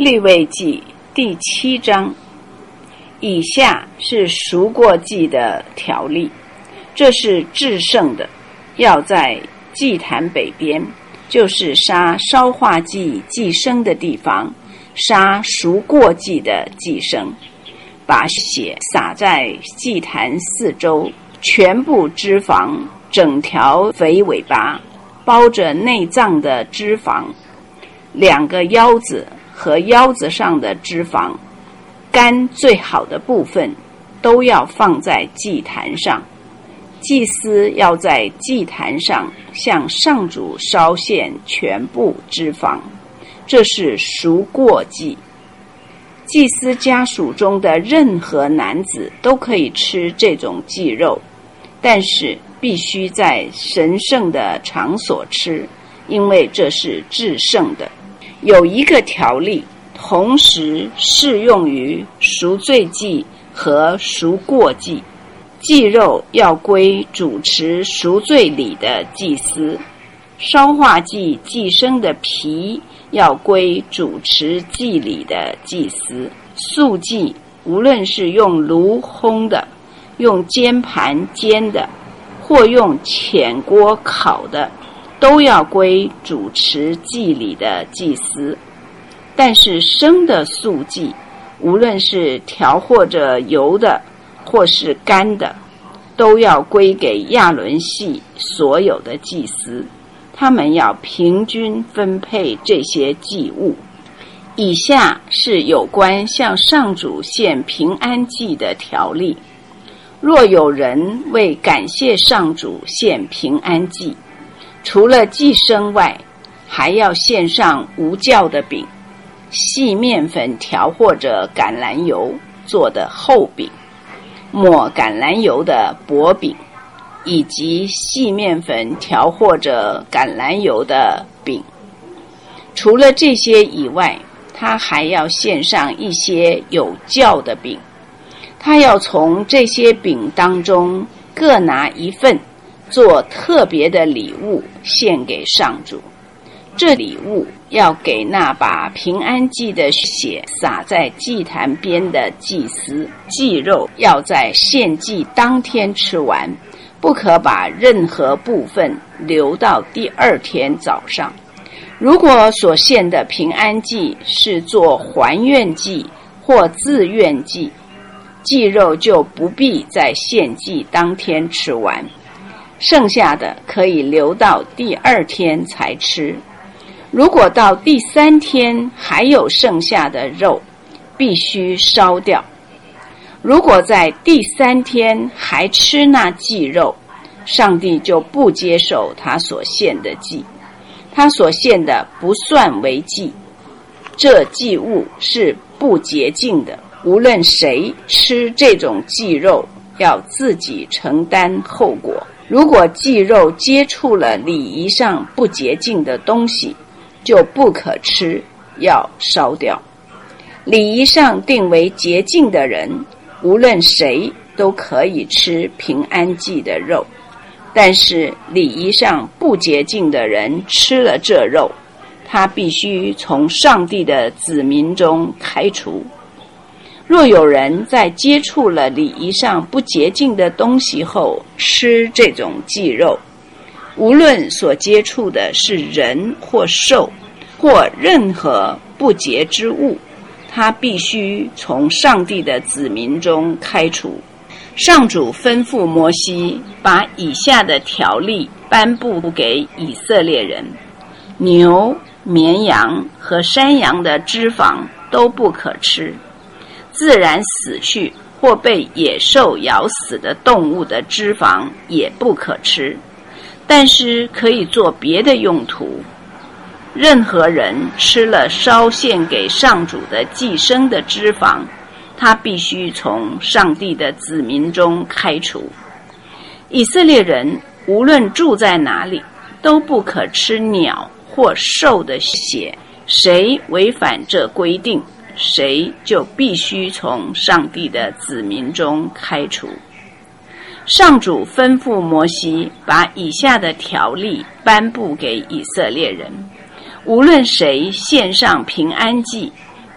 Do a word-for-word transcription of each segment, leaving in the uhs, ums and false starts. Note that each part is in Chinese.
利未记第七章，以下是赎过祭的条例，这是至圣的，要在祭坛北边，就是杀烧化祭祭牲的地方，杀赎过祭的祭牲，把血洒在祭坛四周，全部脂肪，整条肥尾巴，包着内脏的脂肪，两个腰子和腰子上的脂肪，肝最好的部分都要放在祭坛上。祭司要在祭坛上向上主烧献全部脂肪，这是赎过祭。祭司家属中的任何男子都可以吃这种祭肉，但是必须在神圣的场所吃，因为这是至圣的。有一个条例，同时适用于赎罪祭和赎过祭。祭肉要归主持赎罪礼的祭司，烧化祭祭牲的皮要归主持祭礼的祭司。素祭无论是用炉烘的，用煎盘煎的，或用浅锅烤的，都要归主持祭礼的祭司。但是生的素祭，无论是调和着油的或是干的，都要归给亚伦系所有的祭司，他们要平均分配这些祭物。以下是有关向上主献平安祭的条例。若有人为感谢上主献平安祭，除了祭牲外，还要献上无酵的饼，细面粉调和着橄榄油做的厚饼，抹橄榄油的薄饼，以及细面粉调和着橄榄油的饼。除了这些以外，他还要献上一些有酵的饼，他要从这些饼当中各拿一份，做特别的礼物献给上主。这礼物要给那把平安祭的血洒在祭坛边的祭司。祭肉要在献祭当天吃完，不可把任何部分留到第二天早上。如果所献的平安祭是做还愿祭或自愿祭，祭肉就不必在献祭当天吃完，剩下的可以留到第二天才吃。如果到第三天还有剩下的肉，必须烧掉。如果在第三天还吃那祭肉，上帝就不接受他所献的祭，他所献的不算为祭。这祭物是不洁净的，无论谁吃这种祭肉，要自己承担后果。如果祭肉接触了礼仪上不洁净的东西，就不可吃，要烧掉。礼仪上定为洁净的人，无论谁都可以吃平安祭的肉，但是礼仪上不洁净的人吃了这肉，他必须从上帝的子民中开除。若有人在接触了礼仪上不洁净的东西后吃这种祭肉，无论所接触的是人或兽或任何不洁之物，他必须从上帝的子民中开除。上主吩咐摩西把以下的条例颁布给以色列人：牛、绵羊和山羊的脂肪都不可吃，自然死去或被野兽咬死的动物的脂肪也不可吃，但是可以做别的用途。任何人吃了烧献给上主的祭牲的脂肪，他必须从上帝的子民中开除。以色列人无论住在哪里，都不可吃鸟或兽的血，谁违反这规定，谁就必须从上帝的子民中开除。上主吩咐摩西把以下的条例颁布给以色列人：无论谁献上平安祭，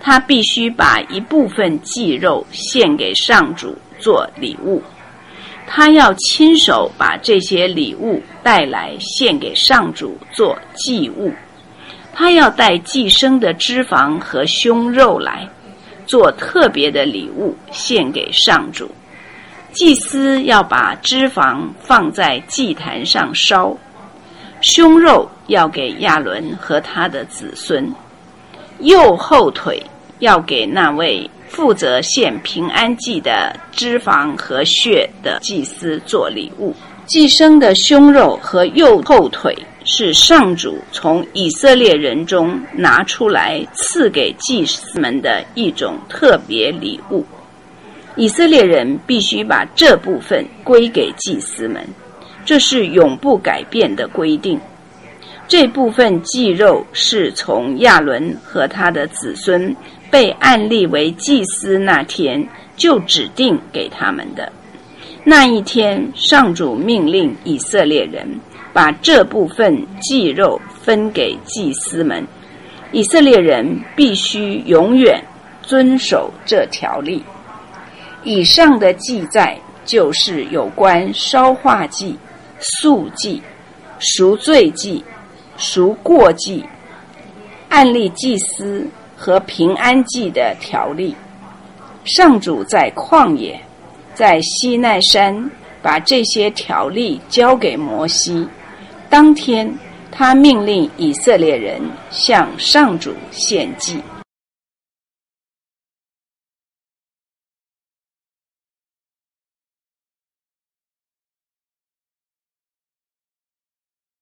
他必须把一部分祭肉献给上主做礼物。他要亲手把这些礼物带来献给上主做祭物。他要带寄生的脂肪和胸肉来，做特别的礼物献给上主。祭司要把脂肪放在祭坛上烧，胸肉要给亚伦和他的子孙，右后腿要给那位负责献平安祭的脂肪和血的祭司做礼物。寄生的胸肉和右后腿是上主从以色列人中拿出来赐给祭司们的一种特别礼物。以色列人必须把这部分归给祭司们，这是永不改变的规定。这部分祭肉是从亚伦和他的子孙被按立为祭司那天就指定给他们的。那一天，上主命令以色列人把这部分祭肉分给祭司们，以色列人必须永远遵守这条例。以上的记载就是有关烧化祭、素祭、赎罪祭、赎过祭、按立祭司和平安祭的条例。上主在旷野，在西奈山把这些条例交给摩西。当天，他命令以色列人向上主献祭。